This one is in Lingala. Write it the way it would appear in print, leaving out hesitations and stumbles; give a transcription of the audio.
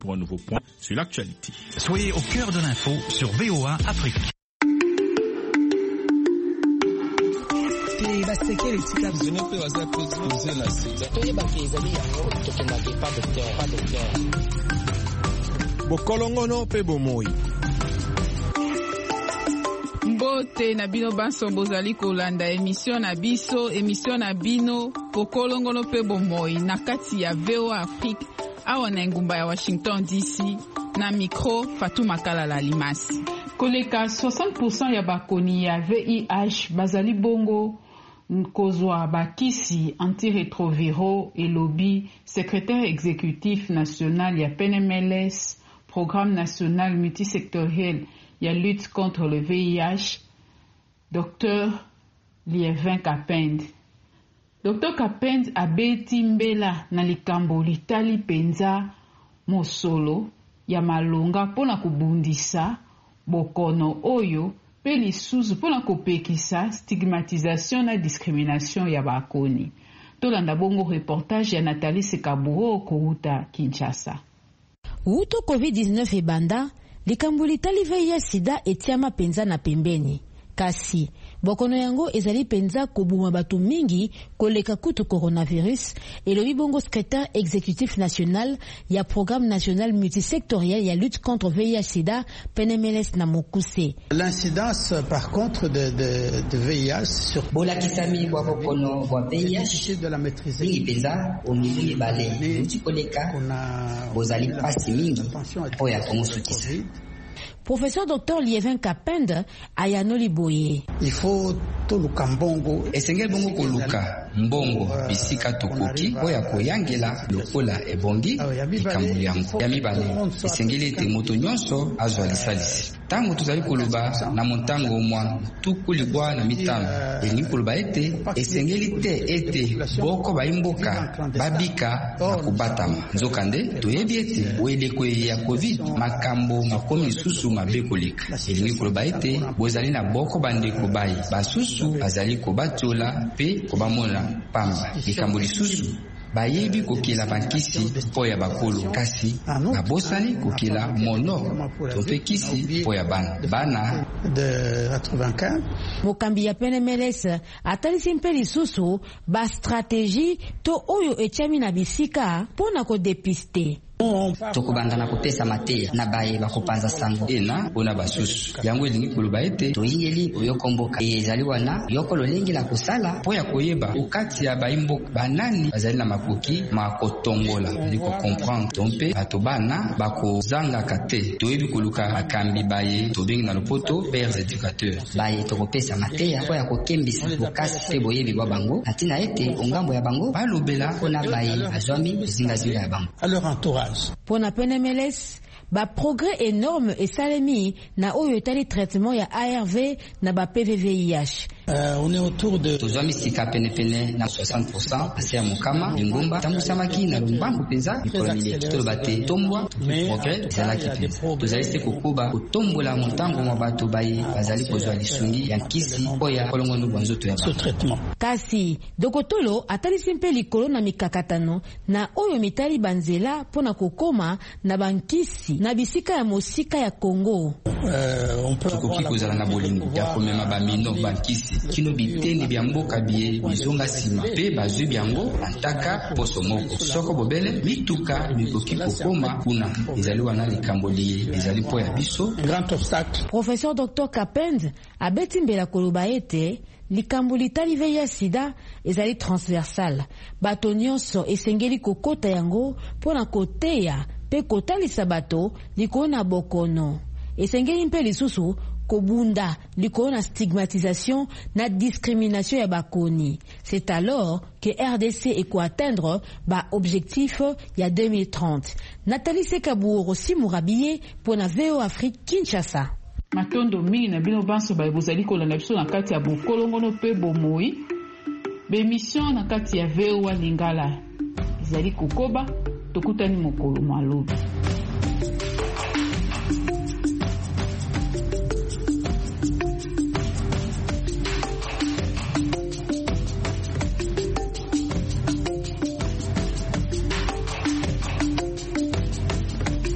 pour un nouveau point sur l'actualité. Soyez au cœur de l'info sur VOA Afrique. Bokolongono pe bomoi. Mbote na bino banso bozali kolanda émission na bino Bokolongono pe bomoi na kati ya VOA Afrique awa na ngumba ya Washington DC na micro Fatou Makala Limasi. Koleka 60% ya bakoni ya VIH bazali bongo kozwa bakisi antirétroviraux elobi secrétaire exécutif national ya PNMLS Programme national multisectoriel ya lutte contre le VIH, Dr. Lievin Kapend. Dr. Kapend abeti mbela na likambo litali penza mosolo ya malonga pona kubundisa bokono oyo pe lisusu pona kopekisa stigmatisation na discrimination ya bakoni. Tolanda bongo reportage ya Nathalie Sekaburo kouta Kinshasa. Uto COVID-19 ebanda, likambo litali VIH sida etiama penza na pembeni. Kasi, bokono yango ezali penza kobuma batu mingi koleka kutu coronavirus elobi bongo secrétaire exécutif national ya programme national multisectoriel ya lutte contre VIH sida PNMLS na Mokuse. L'incidence par contre de VIH sur bolakisami bwa bokono bwa VIH de la maîtriser mingi penza omili bale utikoleka bozali pasi mingi oya komusukisa. Professeur Dr. Lievin Kapend ayanoli boye. Il faut toluka mbongo. Esengeli bongo koluka mbongo bisika tokoki oya koyangela lokola ebongi likambo yango. Ya mibale esengeli ete moto nyonso azwa lisalisi. Tango tozali koloba na montango mwa tukulibwa na mitano. Elingi koloba ete esengeli te ete boko baimboka babika na kubatama. Nzokande toyebi ete oeleko ya COVID makambo makomi susu mabe koleka. Elingi koloba ete bozali na boko bandeko bayi basusu bazali kobatiola pe kobamona pamba. Likambo lisusu bayebi kokela bankisi po ya bakolo kasi babosani kokela mono tope kisi po ya bana de 95. Mokambi ya PNMLS atalisi mpe lisusu ba stratégie to oyo etiami na bisika pona ko depiste. Tokubanda na kopesa mateya na baye bakopanza sango ena ona basusu yango elingi koloba ete toyingeli oyokomboka ezali wana yokolo lengi la kosala po ya koyeba okati ya baimboka banani bazali na makoki makotongola liko comprendre tompe batobana bakozanga kate toyebi koluka akambi baye tobengi na lopoto pères éducateurs baye tokopesa mateya po ya kokembisa bokasi pe boyebi bwa bango atina ete ongambo ya bango balobela pona baye azwami zingazinga ya bango à leur entourage. Pour na PNMLS, ba progrès énorme et salemi na oyo tali traitement ya ARV na ba PVVIH. On est autour de tozwami sika penepene na 60% ase ya mokama lingumba tambusamaki na lumbambu penza mikolomile toloba te tombwa progrès ezalaki penza tozali se kokoba kotombola montango mwa bato baye bazali kozwa lisungi ya nkisi oya kolongono bwa nzoto ya traitement. Kasi dokotolo atalisi mpe likolo na mikakatano na oyo mitali banzela pona kokoma na bankisi na bisika ya mosika ya Congo. On peut tukoki kozala na bolingo ya komema bamino bankisi kino biteni bya mboka biye bizonga sima pe bazwi byango antaka poso moko soko bobele mituka mikoki kokoma kuna ezali wana likambo liye ezali po ya biso grand obstacle. Professeur Dr. Kapend abeti mbela koloba ete likambo litali VIH sida ezali transversal bato nyonso esengeli kokota yango pona koteya pe kotalisa bato likona bokono esengeli mpe lisusu kobunda likona stigmatisation na discrimination ya bakoni. C'est alors que RDC eko atteindre ba objectif ya 2030. Nathalie Sekaburo Simurabiye pour na VO Afrique Kinshasa. Matondo mingi na bino banso ba bozali kolanda biso na kati ya bokolongono pe bomoi. Bemission na kati ya VO Lingala. Zali kokoba tokutani mokolo malobi.